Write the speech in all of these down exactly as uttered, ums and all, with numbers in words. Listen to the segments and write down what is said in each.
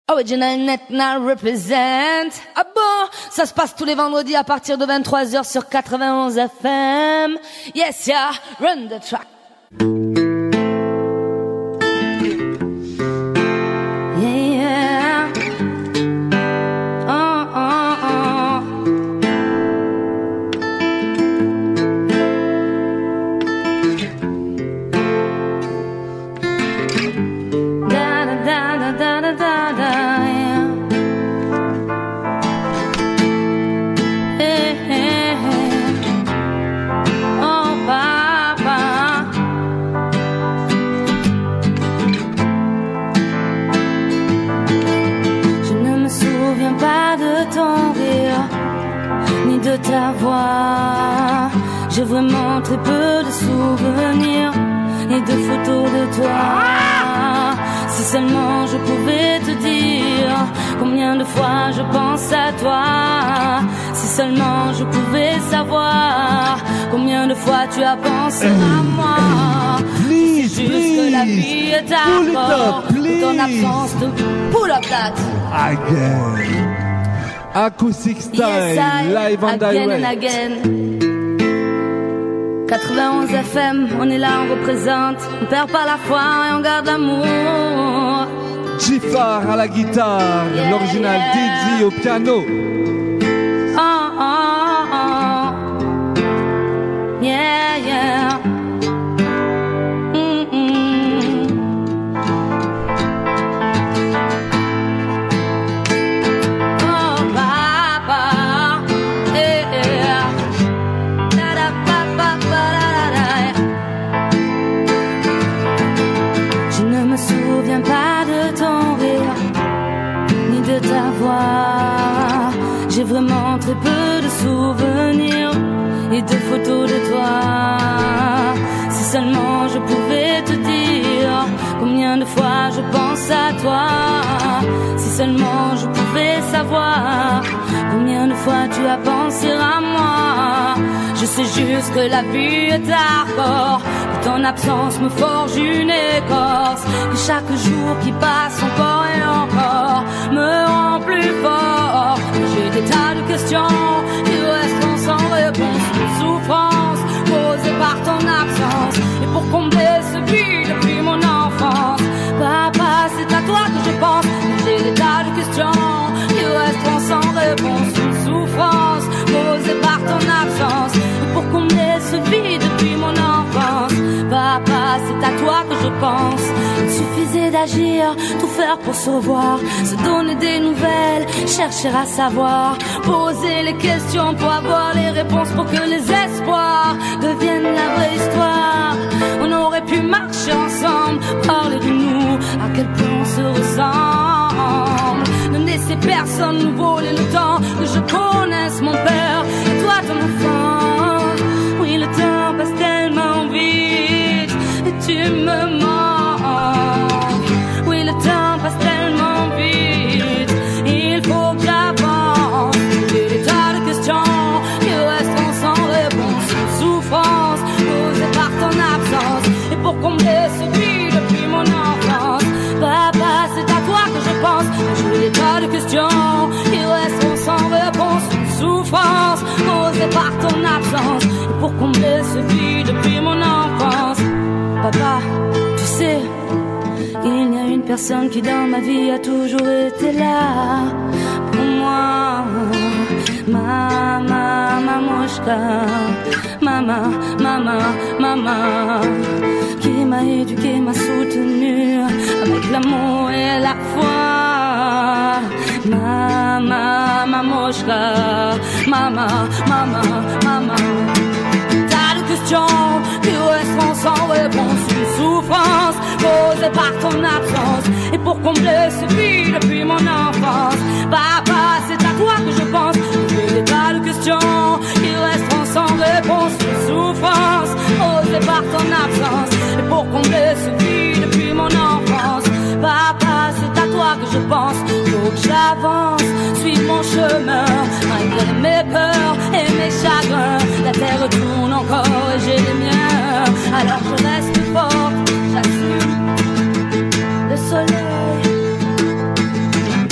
Original Net Now represent. Ah bon, ça se passe tous les vendredis à partir de vingt-trois heures sur quatre-vingt-onze F M. Yes, yeah, run the track. Yeah. Oh, oh, oh. Da da da da da da da. De ta voix, j'ai vraiment très peu de souvenirs et de photos de toi. Si seulement je pouvais te dire combien de fois je pense à toi. Si seulement je pouvais savoir combien de fois tu as pensé à moi. Please, C'est juste please, que la vie est pull it d'accord. up, please. Ton absence de pull up that. Again. Acoustic Style, Yes, I, live and again and direct. again. quatre-vingt-onze F M, on est là, on représente. On perd pas la foi et on garde l'amour. Jifar à la guitare, Yeah, l'original yeah. Didi au piano. Oh, oh, oh. Yeah, yeah. Mm-mm. Oh, papa. Yeah. Da-da-pa-pa-pa-da-da-da. Je ne me souviens pas de ton rire ni de ta voix. J'ai vraiment très peu de souvenirs et de photos de toi. Si seulement je pouvais te dire combien de fois je pense à toi. Si seulement je pouvais savoir combien de fois tu as pensé à moi. Je sais juste que la vie est hardcore, que ton absence me forge une écorce, que chaque jour qui passe encore et encore me rend plus fort. J'ai des tas de questions qui resteront sans réponse, une souffrance causée par ton absence. Et pour combler ce vide depuis mon enfance, papa, c'est à toi que je pense. J'ai des tas de questions qui resteront sans réponse, une souffrance causée par ton absence. Et pour combler ce vide depuis mon enfance, papa, c'est à toi que je pense. Il suffisait d'agir, tout faire pour se revoir, se donner des nouvelles, chercher à savoir, poser les questions pour avoir les réponses, pour que les espoirs deviennent la vraie histoire. On aurait pu marcher ensemble, parler de nous, à quel point on se ressemble. Ne laisser personne nous voler le temps, que je connaisse mon père et toi ton enfant. Oui, le temps passe tellement vite et tu me manques. Oui, le temps passe tellement vite, il faut que j'avance. J'ai des tas de questions qui resteront sans réponse, une souffrance causée par ton absence. Et pour combler ce vide depuis mon enfance, papa, c'est à toi que je pense. J'ai des tas de questions qui resteront sans réponse, une souffrance causée par ton absence. Et pour combler ce vide depuis mon enfance, papa, tu sais, il y a une personne qui dans ma vie a toujours été là pour moi. Mama, mamoshka, mama, mama, mama, qui m'a éduqué, m'a soutenu avec l'amour et la foi. Mama, mamoshka, mama, mama, mama. Tas de questions qui resteront sans réponse, une souffrance causée par ton absence. Et pour combler ce vide depuis mon enfance, papa, c'est à toi que je pense. J'ai des tas de questions qui resteront sans réponse, une souffrance causée par ton absence. Et pour combler ce vide depuis mon enfance, papa, c'est à toi que je pense. Faut que j'avance, suive mon chemin, malgré mes peurs et mes chagrins. La terre tourne encore et j'ai les miens, alors je reste forte, j'assume le soleil.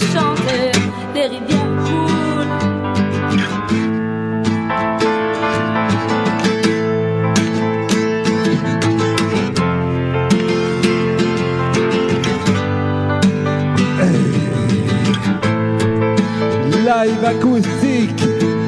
chanter, les rivières coulent. Live acoustique.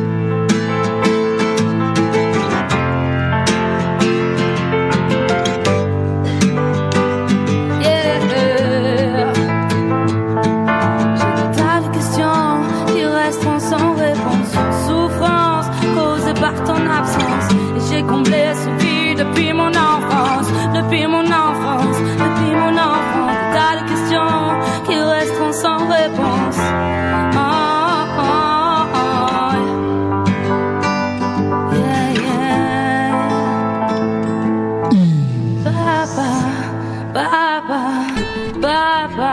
Depuis mon enfance, depuis mon enfance, depuis mon enfance, tas de questions qui resteront sans réponse. Oh, oh, oh, yeah, yeah. Papa, papa, papa.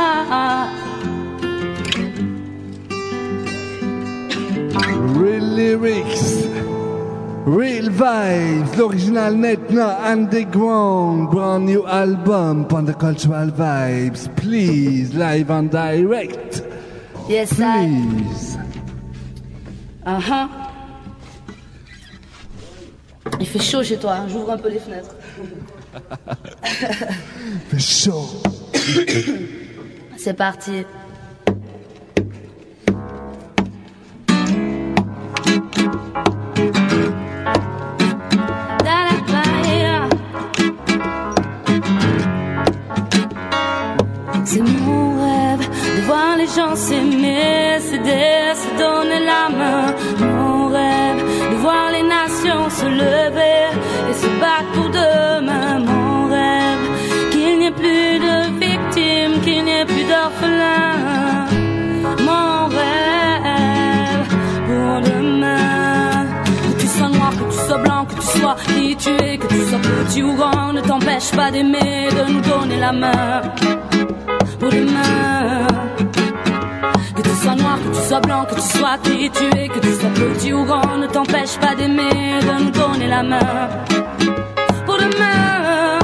Real lyrics. Real vibes, l'original Netna Underground, brand new album, Panda Cultural Vibes, please, live and direct. Yes, please. I... Uh-huh. Il fait chaud chez toi, hein. J'ouvre un peu les fenêtres. Il fait chaud. C'est parti. C'est mon rêve de voir les gens s'aimer, s'aider, se donner la main. Mon rêve de voir les nations se lever et se battre pour demain. Mon rêve qu'il n'y ait plus de victimes, qu'il n'y ait plus d'orphelins. Mon rêve pour demain. Que tu sois noir, que tu sois blanc, que tu sois qui tu es, que tu sois petit ou grand, ne t'empêche pas d'aimer, de nous donner la main. Pour demain, que tu sois noir, que tu sois blanc, que tu sois qui tu es, que tu sois petit ou grand, ne t'empêche pas d'aimer, de nous donner la main. Pour demain,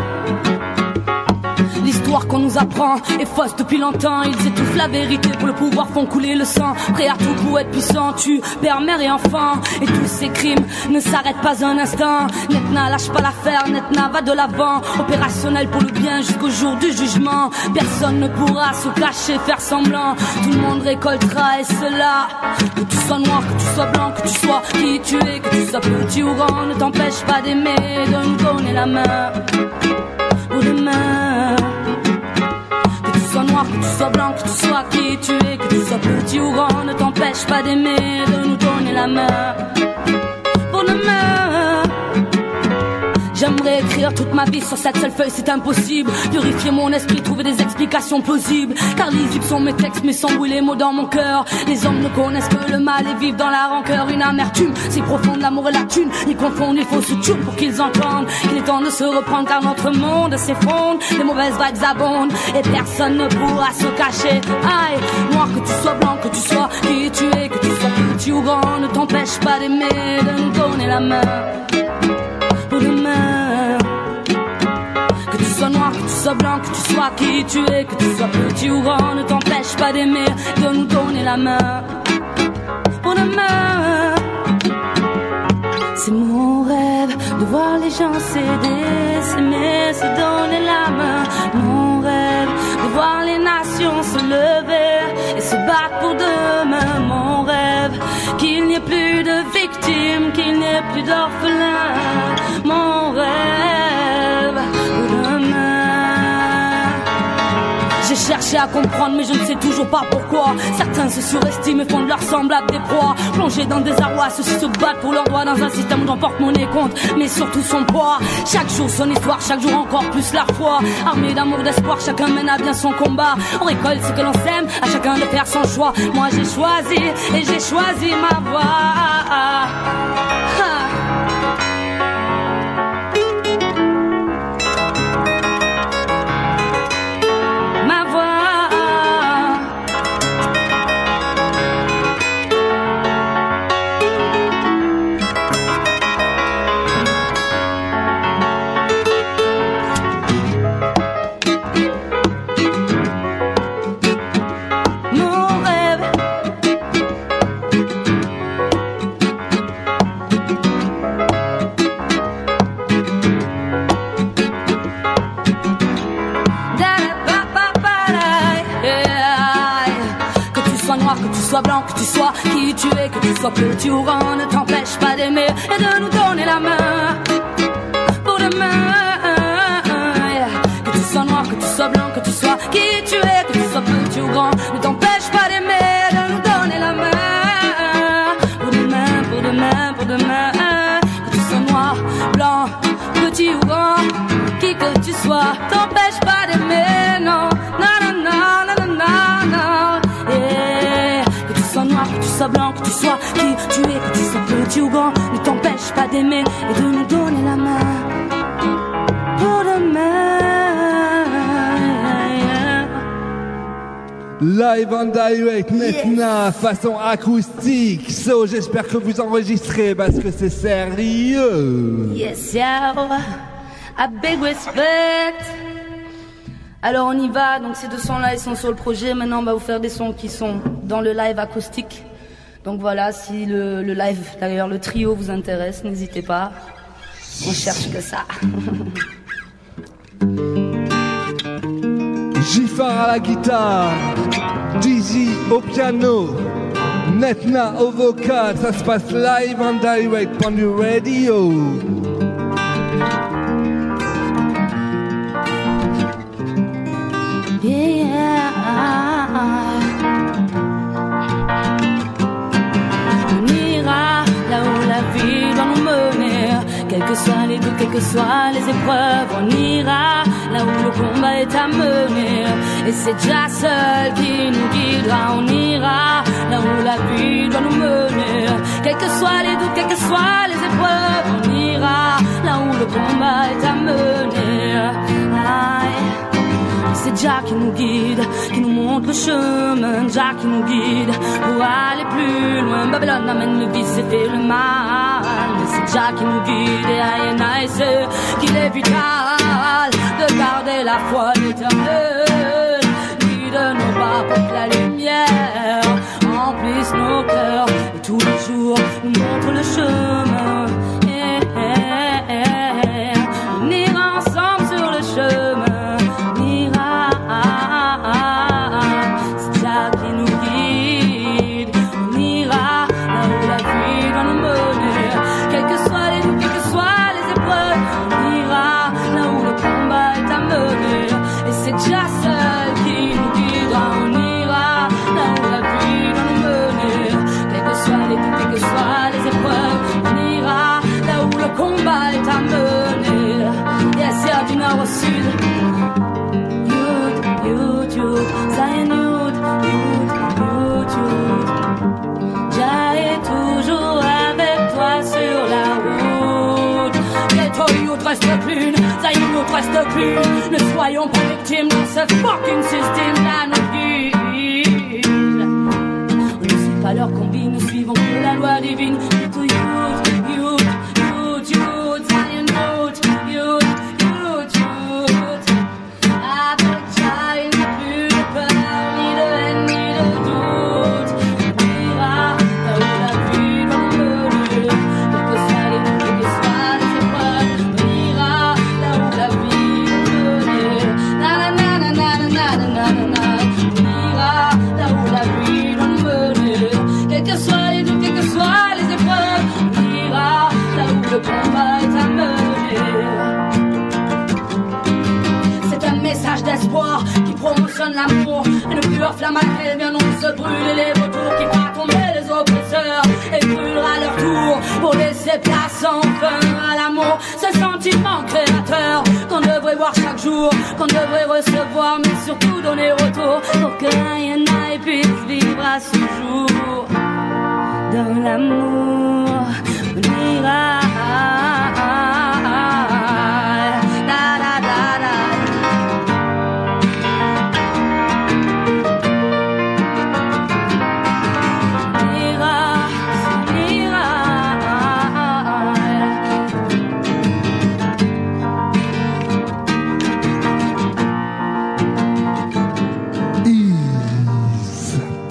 l'histoire qu'on nous apprend est fausse depuis longtemps. Ils étouffent la vérité pour le pouvoir, font couler le sang. Prêts à tout pour être puissant, tu père, mère et enfant. Et tous ces crimes ne s'arrêtent pas un instant. Netna lâche pas l'affaire, Netna va de l'avant. Opérationnel pour le bien jusqu'au jour du jugement. Personne ne pourra se cacher, faire semblant. Tout le monde récoltera et cela. Que tu sois noir, que tu sois blanc, que tu sois qui tu es, que tu sois petit ou grand, ne t'empêche pas d'aimer, de nous donner la main. Pour demain, que tu sois noir, que tu sois blanc, que tu sois qui tu es, que tu sois petit ou grand, ne t'empêche pas d'aimer, de nous donner la main. Pour demain, j'aimerais écrire toute ma vie sur cette seule feuille, c'est impossible. Purifier mon esprit, trouver des explications plausibles. Car lisibles sont mes textes, mais sans brûler les mots dans mon cœur. Les hommes ne connaissent que le mal et vivent dans la rancœur. Une amertume si profonde, l'amour et la thune. Ils confondent, il faut se tuer pour qu'ils entendent qu'il est temps de se reprendre, car notre monde s'effondre. Les mauvaises vibes abondent et personne ne pourra se cacher. Aïe, noir, que tu sois blanc, que tu sois qui tu es, que tu sois petit ou grand, ne t'empêche pas d'aimer, de nous donner la main. Pour demain, que tu sois noir, que tu sois blanc, que tu sois qui tu es, que tu sois petit ou grand, ne t'empêche pas d'aimer, de nous donner la main. Pour demain, c'est mon rêve de voir les gens s'aider, s'aimer, se donner la main. Mon rêve de voir les nations se lever et se battre pour demain. Mon rêve qu'il n'y ait plus de victimes, qu'il n'y ait plus d'orphelins. Mon rêve pour demain. J'ai cherché à comprendre mais je ne sais toujours pas pourquoi. Certains se surestiment et font de leurs semblables des proies. Plongés dans le désarroi, ceux-ci se battent pour leurs droits dans un système où l'emporte monnaie compte, mais surtout son poids. Chaque jour son histoire, chaque jour encore plus la foi. Armé d'amour, d'espoir, chacun mène à bien son combat. On récolte ce que l'on sème, à chacun de faire son choix. Moi j'ai choisi et j'ai choisi ma voie. Ah. No sois blanc, que tu sois qui tu es, que tu sois petit ou grand, ne t'empêche pas d'aimer et de nous donner la main pour demain. Que tu sois noir, que tu sois blanc, que tu sois qui tu es, que tu sois petit ou grand, ne t'empêche pas d'aimer et de nous donner la main pour demain, pour demain, pour demain. Que tu sois noir, blanc, petit ou grand, qui que tu sois, t'empêche pas d'aimer, non, non, non, non, non, non, non. Yeah. Que tu sois noir, que tu sois blanc, que tu sois qui tu es, que tu sois petit ou grand, ne t'empêche pas d'aimer et de nous donner la main pour demain. Live and direct maintenant, yes. Façon acoustique. So, j'espère que vous enregistrez parce que c'est sérieux. Yes, yeah. A big respect. Alors on y va, donc ces deux sons-là ils sont sur le projet. Maintenant on va vous faire des sons qui sont dans le live acoustique. Donc voilà, si le, le live, d'ailleurs le trio vous intéresse, n'hésitez pas. On cherche que ça. Giffard à la guitare, Dizzy au piano, Netna au vocal. Ça se passe live and direct on the radio. Yeah. On ira là où la vie doit nous mener, quels que soient les doutes, quelles que soient les épreuves. On ira là où le combat est à mener, et c'est déjà seul qui nous guidera. On ira là où la vie doit nous mener, quels que soient les doutes, quelles que soient les épreuves. On ira là où le combat est à mener. Aïe. C'est Jah qui nous guide, qui nous montre le chemin, Jah qui nous guide pour aller plus loin. Babylone amène le vice et fait le mal, mais c'est Jah qui nous guide, et I and I sais qu'il est vital de garder la foi éternelle. Guide nos pas pour que la lumière remplisse nos cœurs, et tous les jours nous montre le chemin. Eh, eh, eh, eh. On ira ensemble sur le chemin. C'est Jah qui nous guide. On ira là où la vie doit nous mener, quelles que soient les doutes, quelles que soient les épreuves. On ira là où le combat est à mener, et c'est Jah seul qui nous guidera. On ira là où la vie doit nous mener, quelles que soient les doutes, quelles que soient les épreuves. On ira là où le combat est à mener. Yes, yeah, du nord au sud. Youth, Zion Youth, Youth, Youth, Youth. Jah est toujours avec toi sur la route. Ghetto Youth reste plus, Zion Youth reste plus. Ne soyons pas victimes dans ce fucking système-là nous guide. On ne suit pas leur combi, nous suivons que la loi divine. Ghetto Youth, Youth, Youth, Youth, Zion Youth, Youth. D'espoir qui promotionne l'amour, une pure flamme à elle vient donc se brûler les vautours, qui fera tomber les oppresseurs et brûlera leur tour pour laisser place enfin à l'amour, ce sentiment créateur qu'on devrait voir chaque jour, qu'on devrait recevoir mais surtout donner retour, pour que I and I puisse vivre à ce jour dans l'amour. On ira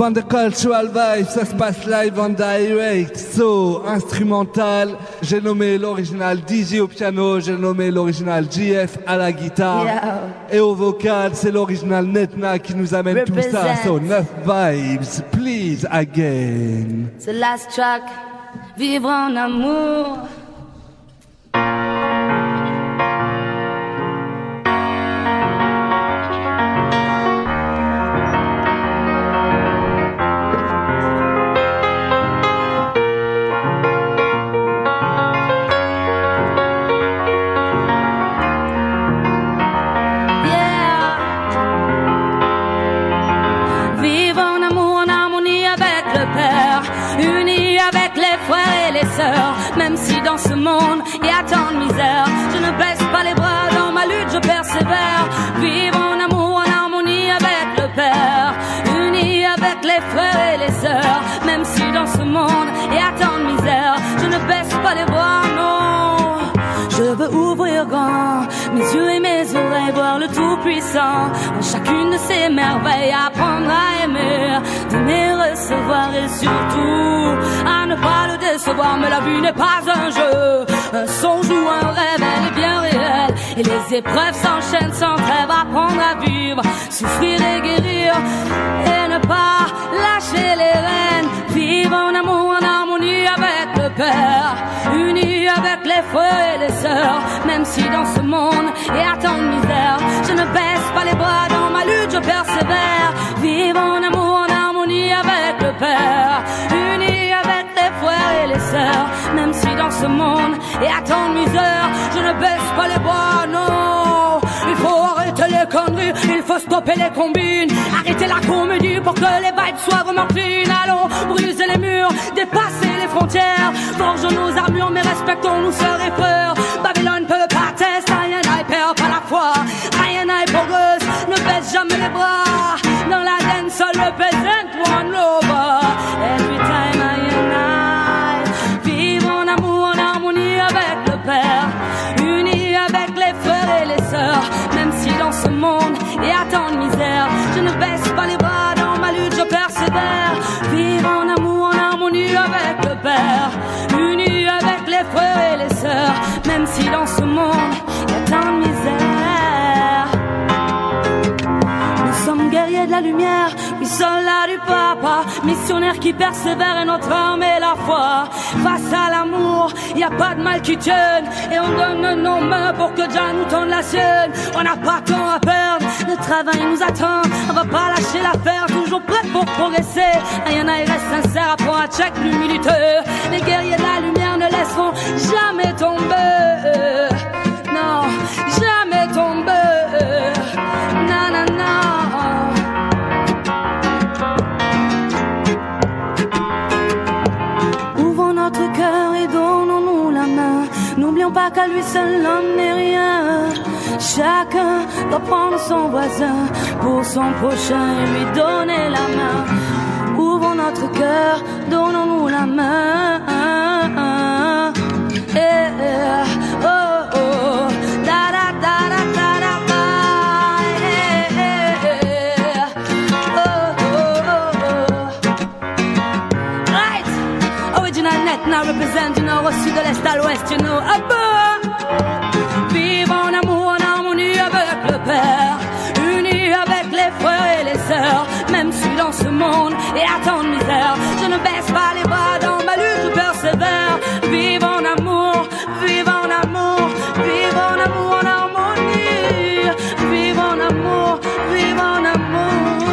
Bande de Cultural Vibes, ça se passe live en direct, so, instrumental. J'ai nommé l'original D J au piano, j'ai nommé l'original G F à la guitare. Yeah. Et au vocal, c'est l'original Netna qui nous amène Represent. tout ça. So, neuf vibes, please, again. C'est the last track, vivre en amour. Même si dans ce monde il y a tant de misère, je ne baisse pas les bras, dans ma lutte je persévère. Vivre en amour, en harmonie avec le Père, unis avec les frères et les sœurs. Même si dans ce monde il y a tant de misère, je ne baisse pas les bras, non. Je veux ouvrir grand mes yeux et mes oreilles, voir le Tout-Puissant en chacune de ses merveilles, apprendre à aimer, donner, recevoir et surtout à ne pas le décevoir. Mais la vie n'est pas un jeu, un songe ou un rêve, elle est bien réelle. Et les épreuves s'enchaînent sans trêve, apprendre à vivre, souffrir et guérir, et ne pas lâcher les rênes. Vivre en amour, en harmonie avec le Père, unis avec les frères et les sœurs. Même si dans ce monde il y a tant de misère, je ne baisse pas les bras, dans ma lutte je persévère. Vivre en amour, en harmonie avec le Père, unis avec les frères et les sœurs. Même si dans ce monde il y a tant de misère, je ne baisse pas les bras, non. Il faut arrêter les conneries, il faut stopper les combines, arrêter la comédie pour que les vibes soient vraiment clean. Allons briser les murs, dépasser les frontières, forgeons nos armures mais respectons-nous sœurs et frères. Babylone peut pas tester, I and I perd pas la foi, I and I progresse, ne baisse jamais les bras. Dans la dance, seul represent one lover. Every time I and I vivre en amour, en harmonie avec le Père, unis avec les frères et les sœurs. Même si dans ce monde il y a tant de misère, je ne baisse pas les bras, dans ma lutte je persévère. Vivre en amour, en harmonie avec le Père, unis avec les frères et les sœurs. Même si dans ce monde il y a tant de misère, nous sommes guerriers de la lumière, oui soldats du Papa, missionnaires qui persévèrent et notre arme est la foi. Face à l'amour, il n'y a pas de mal qui tienne, et on donne nos mains pour que Dieu nous tende la sienne. On n'a pas de temps à perdre, le travail nous attend, on va pas lâcher l'affaire, toujours prêt pour progresser. Il y en a, il reste sincère, apprend à check l'humilité. Les guerriers de la lumière ne laisseront jamais tomber, non, jamais tomber, non, non, non. Notre cœur et donnons-nous la main. N'oublions pas qu'à lui seul l'homme n'est rien. Chacun doit prendre son voisin pour son prochain et lui donner la main. Ouvrons notre cœur, donnons-nous la main. Yeah. Oh, oh. Da, da, da, da, da, da, da. Yeah. Oh, oh, oh, oh. Right. Original net, now represent, you know, au sud de l'est à l'ouest, you know, ah bah. Vivre en amour, en harmonie avec le Père, unis avec les frères et les sœurs. Même si dans ce monde il y a tant de misère, je ne baisse pas les bras, dans ma lutte je persévère. Vivre en amour, vivre en amour, vivre en amour, en harmonie. Vivre en amour, vivre en amour.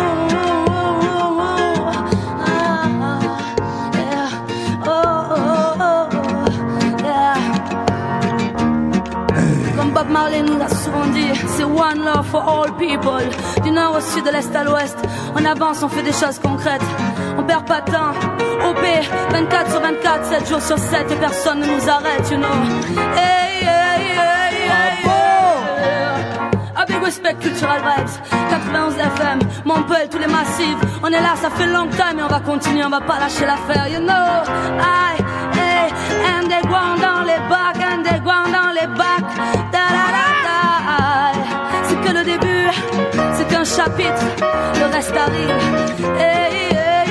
Bob Marley nous a souvent dit, c'est one love for all people. Du nord au sud, de l'est à l'ouest, on avance, on fait des choses concrètes, on perd pas de temps. O P, vingt-quatre sur vingt-quatre, sept jours sur sept, et personne ne nous arrête, you know. Hey, hey, hey, hey, hey. A big respect, Cultural Vibes, quatre-vingt-onze F M, Montpellier, tous les massifs. On est là, ça fait long time, et on va continuer, on va pas lâcher l'affaire, you know. Aïe, hey, underground dans les bacs, underground dans les bacs. Da, da, da, da. C'est que le début, c'est qu'un chapitre, le reste arrive. Hey, hey,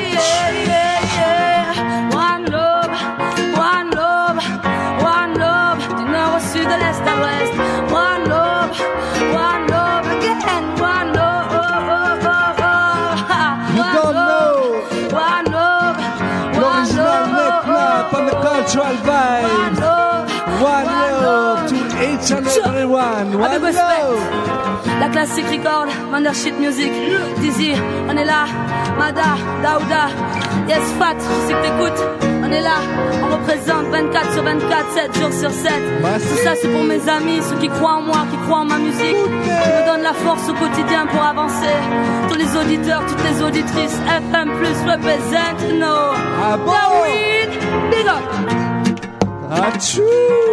Original vibes. One love to each and everyone. One love. La classique record, Wondershit Music, Dizzy, on est là. Mada, Daouda, Yes Fat, je sais que t'écoutes. On est là, on représente vingt-quatre sur vingt-quatre, sept jours sur sept. Tout ça c'est pour mes amis, ceux qui croient en moi, qui croient en ma musique, qui me donnent la force au quotidien pour avancer. Tous les auditeurs, toutes les auditrices, F M plus represent, no. Ah bon? David, big up. Achou!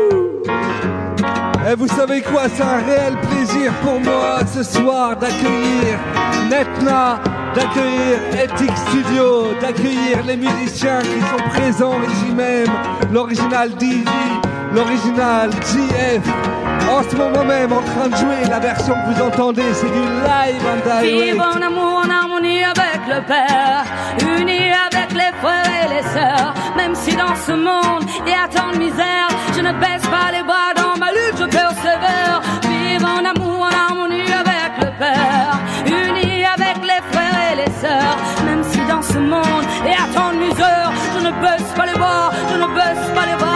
Et vous savez quoi, c'est un réel plaisir pour moi ce soir d'accueillir Netna, d'accueillir Ethic Studio, d'accueillir les musiciens qui sont présents ici même, l'original D J, l'original G F. En ce moment même, en train de jouer, la version que vous entendez, c'est du live and direct. Vivre en amour, en harmonie avec le Père, unis avec les frères et les sœurs. Même si dans ce monde il y a tant de misère, je ne baisse pas les bras dans ma lutte, je persévère. Vivre en amour, en harmonie avec le Père, unis avec les frères et les sœurs. Même si dans ce monde il y a tant de misère, je ne baisse pas les bras, je ne baisse pas les bras.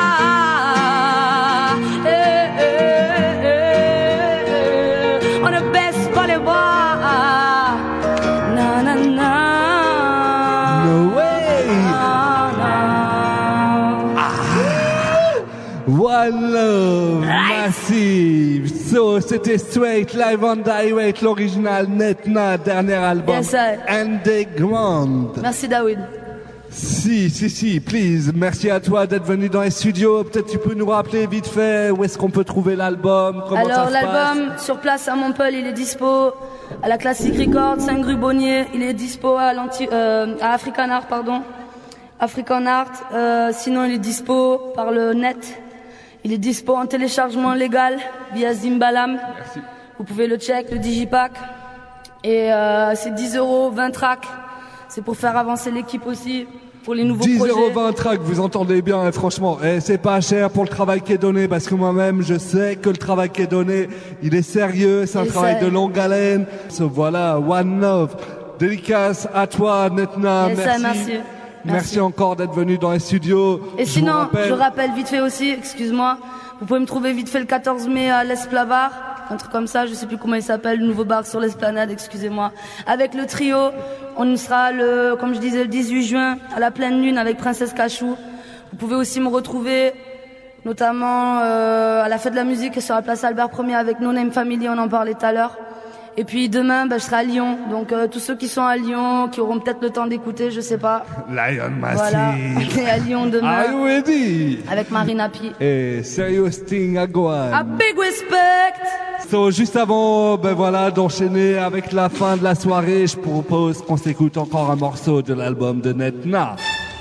One love, massive. So, c'était straight, live on direct, l'original Netna, dernier album. Yes, sir. Underground. Merci, David. Si, si, si, please. Merci à toi d'être venu dans les studios. Peut-être tu peux nous rappeler vite fait où est-ce qu'on peut trouver l'album, comment Alors, ça se l'album, passe? sur place à Montpellier, il est dispo à la Classique Records, cinq rue Bonnier. Il est dispo à, l'anti, euh, à African Art, pardon. African Art. Euh, sinon, il est dispo par le net. Il est dispo en téléchargement légal via Zimbalam. Merci. Vous pouvez le check, le Digipack. Et euh, c'est dix euros, vingt tracks. C'est pour faire avancer l'équipe aussi, pour les nouveaux dix projets. dix euros vingt tracks, vous entendez bien, hein, franchement. Et c'est pas cher pour le travail qui est donné, parce que moi-même, je sais que le travail qui est donné, il est sérieux, c'est un Et travail ça... de longue haleine. So, voilà, One Love. Dédicace à toi, Netna. Et merci. ça, merci. Merci. Merci encore d'être venu dans les studios. Et je sinon, rappelle... je rappelle vite fait aussi, excuse-moi, vous pouvez me trouver vite fait le quatorze mai à l'Esplavar, un truc comme ça, je sais plus comment il s'appelle, le nouveau bar sur l'Esplanade, excusez-moi. Avec le trio, on sera le, comme je disais, le dix-huit juin à la pleine lune avec Princesse Cachou. Vous pouvez aussi me retrouver, notamment euh, à la fête de la musique sur la place Albert Ier avec No Name Family, on en parlait tout à l'heure. Et puis demain, ben, je serai à Lyon. Donc euh, tous ceux qui sont à Lyon, qui auront peut-être le temps d'écouter, je sais pas. Lion Massive. Voilà, on est à Lyon demain. Are you ready? Avec Marina Pi. Et Serious Thing à Gohan. A big respect. So, juste avant, ben voilà, d'enchaîner avec la fin de la soirée, je propose qu'on s'écoute encore un morceau de l'album de Netna.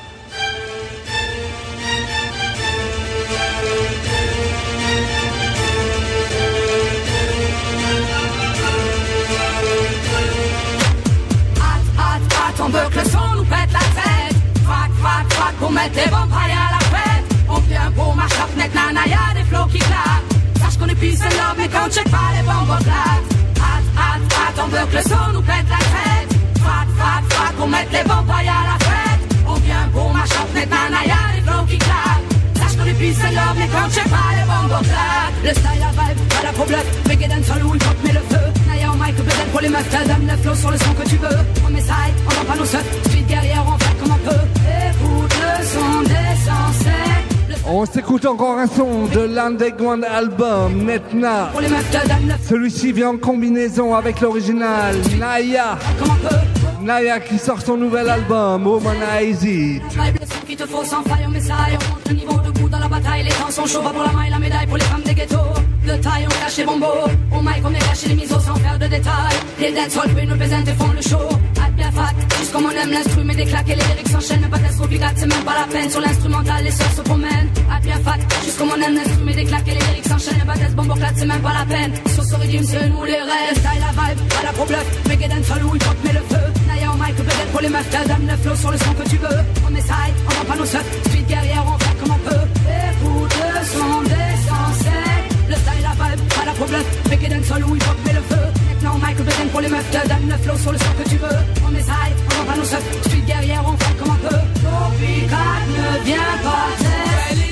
On veut que le son nous pète la tête. Frac, frac, frac pour mettre les vampires à la fête. On vient pour ma shop net nana, y'a des flots qui claquent. Sache qu'on est peace and love, mais quand on check pas les bombes claquent. Hâte, hâte, hâte, on veut que le son nous pète la tête. Frac, frac, frac pour mettre les vampires à la fête. On vient pour ma shop net nana, y'a des flots qui claquent. Sache qu'on est peace and love, mais quand on check pas les bombes claquent. Le style, la vibe, pas la problème. Reggae dans le où il pop, mais le feu. Naya en mic, peut-être pour les meufs, t'as donne le flow sur le son que tu veux. On met ça, on vend pas nos seufs. Street guerrière, on fait comme on peut. Écoute le son des sensés. On s'écoute encore un son de l'Underground Album, Netna. Pour les meufs, t'as donne le Celui-ci vient en combinaison avec l'original, Naya. comme on peut. Naya qui sort son nouvel album, Womanize It. Vibe le son qu'il te faut sans faille, on met ça et on monte le niveau debout dans la bataille. Les temps sont chauds, pas pour la maille, la médaille pour les femmes des ghettos. De taille, on cache les bombos. Au mic, on est caché les misos sans faire de détails. Les dancehall queens nous présentent et font le show. Hâte bien fat, juste comme on aime l'instru, mais des claques et les lyrics s'enchaînent. Mais pas d'astropicat, c'est même pas la peine. Sur l'instrumental, les sœurs se promènent. Hâte bien fat, juste comme on aime l'instru, mais des claques et les lyrics s'enchaînent. Mais pas d'asbomboclat, c'est même pas la peine. Sur ce rythme, c'est nous les rêves. Style, la vibe, pas la problème. Reggae dancehall où il pop, mais le feu. Naya au mic, peut-être pour les meufs, t'as donne le flow sur le son que tu veux. On met ça, on vend pas nos seufs. Street guerrière, on fait comme on peut. Écoute le son des sensés. Le style, la vibe, pas la problème. Reggae dancehall où il pop, mais le feu. Maintenant, Michael Beden pour les meufs, te donne le flow sur le son que tu veux. On met ça, on vend pas nos seufs. Street guerrière, on fait comme on peut. Copycat ne vient pas t'aider.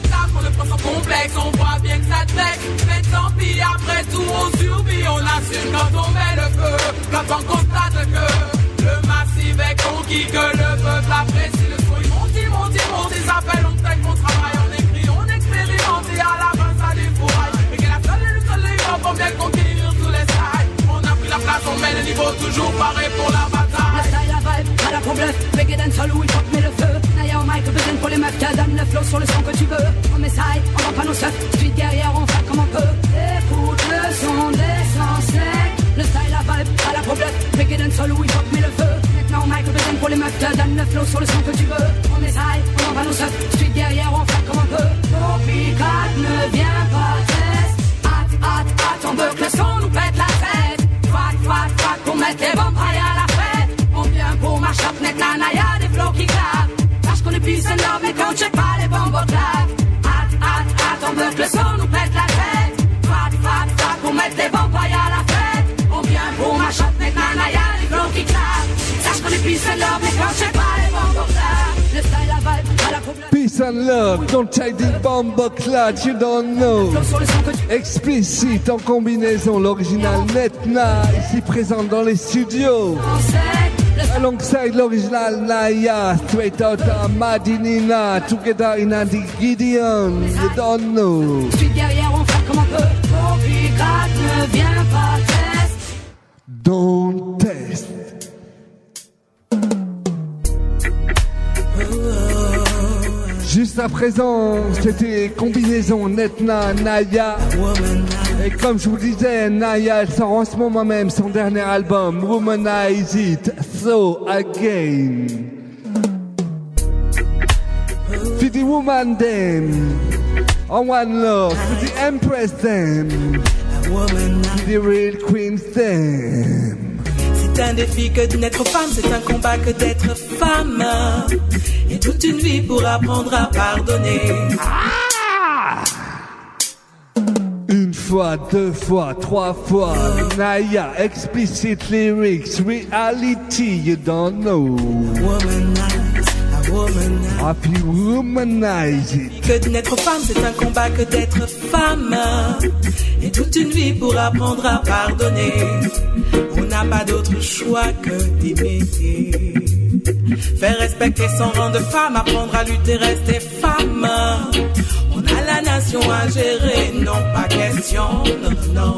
complexe, on voit bien que ça te vexe. Mais tant pis, après tout on survit, on assume quand on met le feu. Quand on constate que le massif est conquis, que le peuple apprécie le son. Ils montent, ils montent, ils montent, ça fait longtemps qu'on travaille, on écrit, on expérimente et à la fin ça défouraille. Mais que la seule et le soleil, on peut bien conquérir tous les styles. On a pris la place, on met le niveau, toujours pareil pour la bataille. Le style, la vibe, pas la pour bluff. Reggae dancehall où il faut met le feu. Naya au mic, besoin pour les meufs, te donne le flow sur le son que tu veux. On essaye, on vend pas nos stuff. Street guerrière, on fait comme on peut. Écoute le son des sensei. Le style, la vibe, pas la pour bluff. Reggae dancehall où il faut met le feu. Maintenant au mic, besoin pour les meufs, te donne le flow sur le son que tu veux. On essaye, on vend pas nos stuff. Street guerrière, on fait comme on peut. Copycat ne vient pas test. Hâte, hâte, hâte, on veut que le son nous pète la tête. Fat, fat, fat, pour mettre les vampires à la fête. On vient pour ma shop, net nana, y'a des flows qui claquent. Sache qu'on est peace and love, mais quand check pas les bombes claquent. Hâte, hâte, hâte, on veut que le son nous pète la tête. Fat, fat, fat, pour mettre les vampires à la fête. On vient pour ma shop, net nana, y'a des flows qui claquent. Sache qu'on est peace and love, mais quand check pas les bombes claquent. Le style, la vibe, pas la problème. Peace and love, don't take the bomb clad, you don't know. Explicite en combinaison, l'original Netna, ici présente dans les studios. Alongside l'original Naya, straight out of Madinina, together in a Gideon, you don't know. Je suis derrière, on fait comme on peut. Copycat ne vient pas test. Don't test. Juste à présent, c'était combinaison Netna, Naya. Et comme je vous disais, Naya, elle sort en ce moment même son dernier album, Womanize It, So Again. For the woman them, on one love, for the empress them, for the real queens them. C'est un défi que de naître femme, c'est un combat que d'être femme. Et toute une vie pour apprendre à pardonner. Ah! Une fois, deux fois, trois fois, Naya, explicit lyrics, reality, you don't know. Womanize, a womanize. Happy womanize it. Que de naître femme, c'est un combat que d'être femme. Et toute une vie pour apprendre à pardonner. On n'a pas d'autre choix que d'aimer. Faire respecter son rang de femme, apprendre à lutter, rester femme. On a la nation à gérer, non pas question, non, non.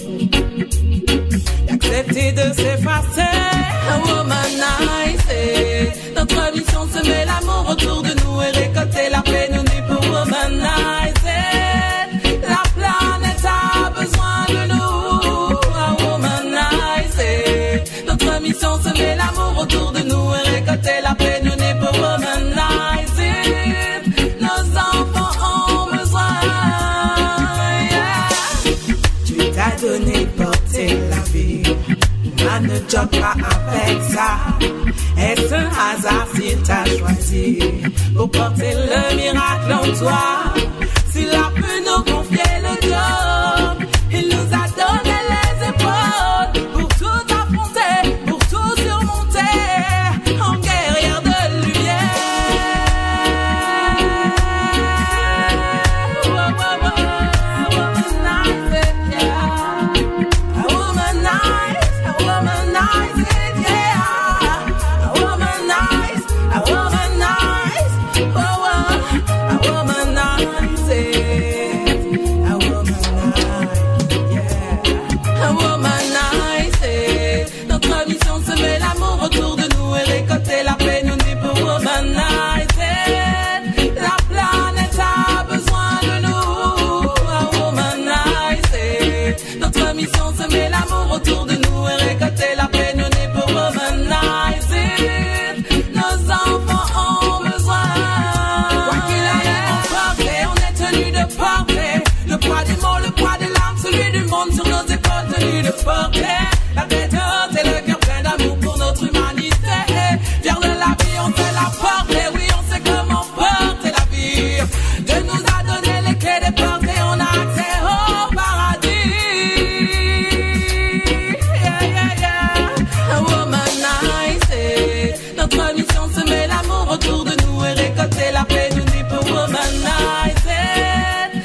Accepter de s'effacer, womanizer. Notre mission, semer l'amour autour de nous et récolter la paix, nous n'est pour womanizer. La planète a besoin de nous, womanizer. Notre mission, semer l'amour autour de nous et récolter la paix, nous n'est pour womanizer. Nos enfants ont besoin, yeah. Tu t'as donné porter la vie, on ne joue pas avec ça. Est-ce un hasard s'il t'a choisi pour porter le miracle en toi? S'il a pu nous confier le job, il nous a donné les épaules pour tout affronter, pour tout surmonter, en guerrière de lumière. Oh, oh, oh, womanize it, yeah. A womanize, a womanize it, yeah. A womanize, a womanize, oh, oh, a womanize it. A womanize, yeah. A womanize it. Notre mission, semer l'amour autour de nous et récolter la paix, nous n'est pour womanize it. La planète a besoin de nous, a womanize it. Notre mission, semer l'amour autour de nous et récolter la paix, nous n'est pour womanize it. Nos enfants ont besoin. Quoi qu'il arrive, on porte, on est tenu de porter le poids des mots, le poids des larmes, celui du monde sur nos épaules, tenu de porter la tête haute et le cœur plein d'amour pour notre humanité. Vers de la vie, on sait la porter, oui, on sait comment porter la vie. Dieu nous a donné les clés des portes et on a accès au paradis. Yeah, yeah, yeah. A womanize it. Notre mission, semer l'amour autour de nous et récolter la paix, nous n'est pour womanize it.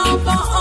enfants